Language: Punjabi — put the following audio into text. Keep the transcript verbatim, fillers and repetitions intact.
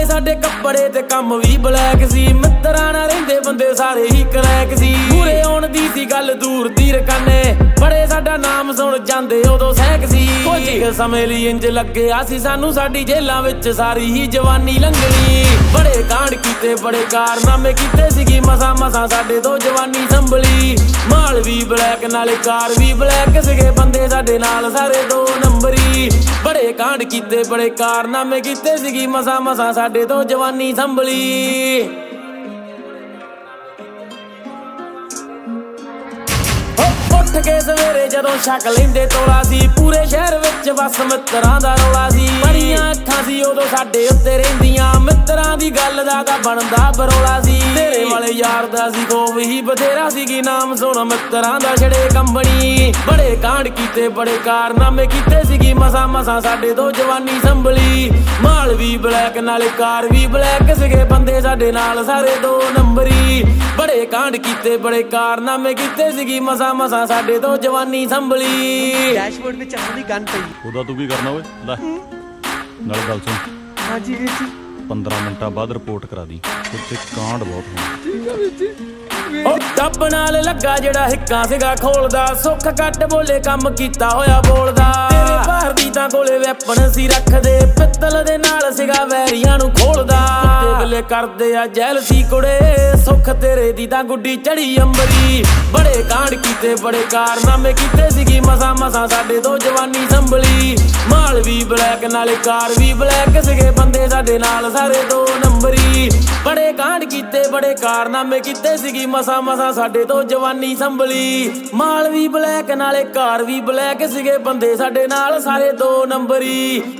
ਸਾਡੇ ਕੱਪੜੇ ਤੇ ਕੰਮ ਵੀ ਬਲੈਕ ਸੀ। ਮਿੱਤਰਾਂ ਨਾਲ ਰਹਿੰਦੇ ਬੰਦੇ ਸਾਰੇ ਹੀ ਕਰੈਕ ਸੀ। ਪੂਰੇ ਆਉਣ ਦੀ ਸੀ ਗੱਲ ਦੂਰ ਦੀ ਰਕਾਨੇ, ਬੜੇ ਸਾਡਾ ਨਾਮ ਸੁਣ ਜਾਂਦੇ ਉਦੋਂ ਸਹਿਕ ਸੀ। ਕੁਝ ਸਮੇਂ ਲਈ ਇੰਜ ਲੱਗਿਆ ਸੀ ਸਾਨੂੰ ਸਾਡੀ ਜੇਲਾਂ ਵਿੱਚ ਸਾਰੀ ਹੀ ਜਵਾਨੀ ਲੰਘਣੀ। ਬੜੇ ਕਾਂਡ ਕੀਤੇ ਬੜੇ ਕਾਰਨਾਮੇ ਕੀਤੇ ਸੀਗੀ, ਮਸਾਂ ਮਸਾਂ ਸਾਡੇ ਤੋਂ ਜਵਾਨੀ ਸੰਭਲੀ। ਮਾਲ ਵੀ ਬਲੈਕ ਨਾਲੇ ਕਾਰ ਵੀ ਬਲੈਕ ਸੀਗੇ, ਬੰਦੇ ਸਾਡੇ ਨਾਲ ਸਾਰੇ ਦੋ ਨੰਬਰੀ। ਬੜੇ ਕਾਂਡ ਕੀਤੇ ਬੜੇ ਕਾਰਨਾਮੇ ਕੀਤੇ ਸੀਗੀ, ਮਸਾਂ ਮਸਾਂ ਸਾਡੇ ਤੋਂ ਜਵਾਨੀ ਸੰਭਲੀ। ਉੱਠ ਕੇ ਸਵੇਰੇ ਜਦੋਂ ਛਕ ਲੈਂਦੇ ਤੋਲਾ ਸੀ, ਪੂਰੇ ਸ਼ਹਿਰ ਵਿੱਚ ਬਸ ਮਿੱਤਰਾਂ ਦਾ ਰੌਲਾ ਸੀ। ਬੜੀਆਂ ਅੱਖਾਂ ਸੀ ਉਦੋਂ ਸਾਡੇ ਉੱਤੇ ਰਹਿੰਦੀਆਂ, ਮਿੱਤਰਾਂ ਦੀ ਗੱਲ ਦਾ ਤਾਂ ਬਣਦਾ ਬਰੌਲਾ ਸੀ। ਤੇਰੇ ਵਾਲੇ ਯਾਰ ਦਾ ਸੀ ਖੋਫ ਹੀ ਬਥੇਰਾ ਸੀਗੀ, ਨਾਮ ਸੁਣ ਮਿੱਤਰਾਂ ਦਾ ਛੜੇ ਕੰਬਣੀ। ਬੜੇ ਕਾਂਡ ਕੀਤੇ ਬੜੇ ਕਾਰਨਾਮੇ ਕੀਤੇ ਸੀਗੀ, ਮਸਾਂ ਮਸਾਂ ਸਾਡੇ ਤੋਂ ਜਵਾਨੀ ਸੰਭਲੀ। ਮਾਲ ਵੀ ਬਲੈਕ ਨਾਲੇ ਕਾਰ ਵੀ ਬਲੈਕ ਸੀਗੇ, ਬੰਦੇ ਸਾਡੇ ਨਾਲ ਸਾਰੇ ਦੋ ਨੰਬਰੀ। ਬੜੇ ਕਾਂਡ ਕੀਤੇ ਬੜੇ ਕਾਰਨਾਮੇ ਕੀਤੇ ਸੀਗੀ, ਮਸਾਂ ਮਸਾਂ ਸਾਡੇ ਤੋਂ ਜਵਾਨੀ ਸੰਭਲੀ। ਡੈਸ਼ਬੋਰਡ ਵਿੱਚ ਆਪਣੀ ਗਨ ਪਈ। ਉਹਦਾ ਤੂੰ ਕੀ ਕਰਨਾ ਓਏ? ਲੈ ਨਾਲ ਗੱਲ ਸੁਣ। ਹਾਂਜੀ ਵੀਰ ਜੀ। ਪੰਦਰਾਂ ਮਿੰਟਾਂ ਬਾਅਦ ਰਿਪੋਰਟ ਕਰਾ ਦੀ, ਉੱਥੇ ਕਾਂਡ ਬਹੁਤ ਹੋਣਾ। ਠੀਕ ਆ ਵੀਰ ਜੀ। ਉਹ ਟੱਬ ਨਾਲ ਲੱਗਾ ਜਿਹੜਾ ਹਿੱਕਾਂ ਸੀਗਾ ਖੋਲਦਾ, ਸੁੱਖ ਕੱਟ ਬੋਲੇ ਕੰਮ ਕੀਤਾ ਹੋਇਆ ਬੋਲਦਾ। ਤੇਰੇ ਬਾਹਰ ਦੀ ਤਾਂ ਕੋਲੇ ਵੈਪਨ ਸੀ ਰੱਖਦੇ, ਪਿੱਤਲ ਦੇ ਨਾਲ ਸੀਗਾ ਵੈਰੀਆਂ ਨੂੰ ਖੋਲਦਾ। ਕੁੱਤੇ ਬਿੱਲੇ ਕਰਦੇ ਆ ਜੈਲ ਸੀ ਕੁੜੇ, ਸੁੱਖ ਤੇਰੇ ਦੀ ਤਾਂ ਗੁੱਡੀ ਚੜੀ ਅੰਬਰੀ। ਬੜੇ ਕਾਂਡ ਕੀਤੇ ਬੜੇ ਕਾਰਨਾਮੇ ਕੀਤੇ ਸੀਗੀ, ਮਸਾਂ ਮਸਾਂ ਸਾਡੇ ਤੋਂ ਜਵਾਨੀ ਸੰਭਲੀ। ਮਾਲ ਵੀ ਬਲੈਕ ਨਾਲੇ ਕਾਰ ਵੀ ਬਲੈਕ ਸੀਗੇ, ਬੰਦੇ ਸਾਡੇ ਨਾਲ ਸਾਰੇ ਦੋ ਨੰਬਰੀ। ਬੜੇ ਕਾਂਡ ਕੀਤੇ ਬੜੇ ਕਾਰਨਾਮੇ ਕੀਤੇ ਸੀਗੀ, ਮਸਾਂ ਮਸਾਂ ਸਾਡੇ ਤੋਂ ਜਵਾਨੀ ਸੰਭਲੀ। ਮਾਲ ਵੀ ਬਲੈਕ ਨਾਲੇ ਕਾਰ ਵੀ ਬਲੈਕ ਸੀਗੇ, ਬੰਦੇ ਸਾਡੇ ਨਾਲ ਸਾਰੇ ਦੋ ਨੰਬਰੀ।